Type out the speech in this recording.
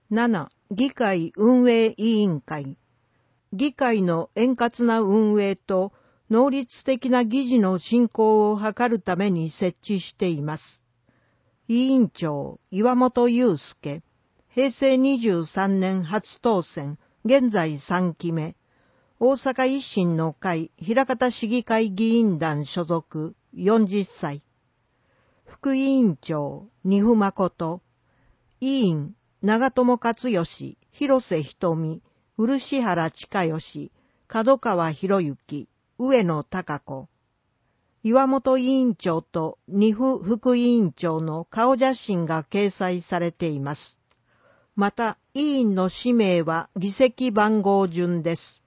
7. 議会運営委員会。議会の円滑な運営と能率的な議事の進行を図るために設置しています。委員長、岩本祐介。平成23年初当選、現在3期目。大阪維新の会、枚方市議会議員団所属、40歳。副委員長、丹生誠。委員、長友克義、広瀬瞳、漆原親義、角川博之、上野貴子。岩本委員長と丹生副委員長の顔写真が掲載されています。また、委員の氏名は議席番号順です。